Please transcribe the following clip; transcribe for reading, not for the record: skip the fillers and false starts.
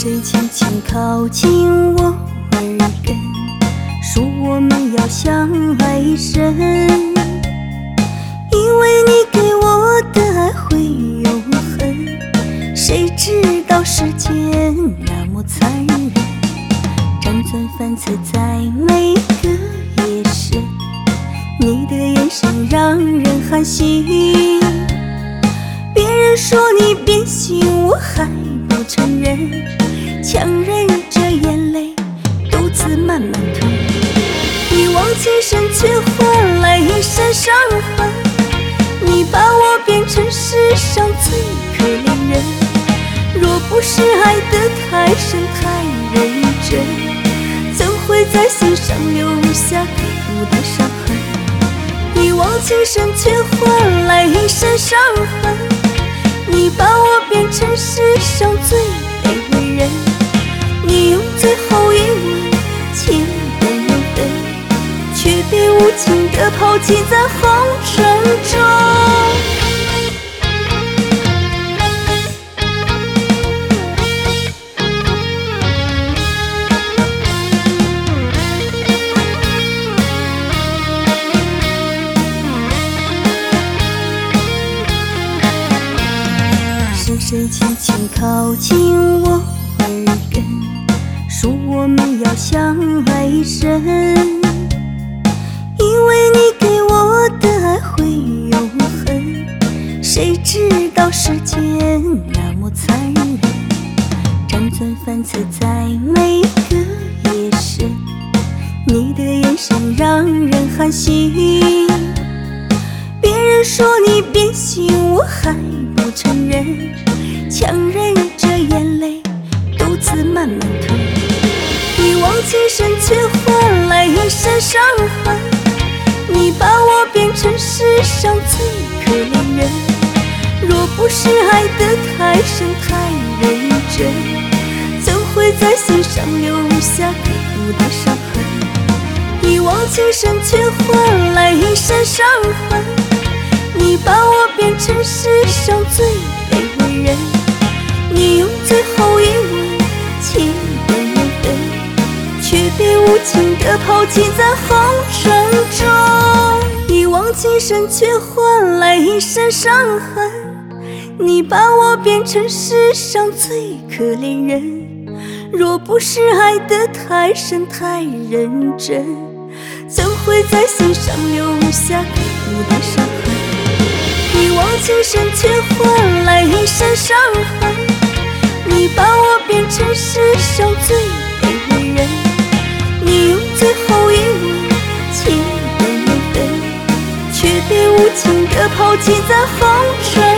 谁轻轻靠近我耳边，说我们要相爱一生，因为你给我的爱会永恒。谁知道世间那么残忍，辗转反侧在每个夜深，你的眼神让人寒心。别人说你变心，我还不承认，强忍着眼泪独自慢慢吞。一往情深却换来一身伤痕，你把我变成世上最可怜人。若不是爱得太深太认真，怎会在心上留下刻骨的伤痕？一往情深却换来一身伤痕，你把我变成世上最卑微人。你用最后一吻亲吻我的，却被无情地抛弃在红尘中。谁轻轻靠近我耳边，说我们要相爱一生，因为你给我的爱会永恒。谁知道世间那么残忍，辗转反侧在每个夜深，你的眼神让人寒心。别人说你变心，我还不承认，强忍着眼泪独自慢慢吞。一往情深却换来一身伤痕，你把我变成世上最可怜人。若不是爱得太深太认真，怎会在心上留下刻骨的伤痕？一往情深却换来一身伤痕，你把我变成世上最卑微人。你用最后一吻亲吻我的，却被无情地抛弃在红尘中。一往情深却换来一身伤痕，你把我变成世上最可怜人。若不是爱得太深太认真，怎会在心上留下刻骨的伤痕？一往情深却换来一身伤痕，你把我变成世上最卑微人。你用最后一吻亲吻我的，却被无情地抛弃在红尘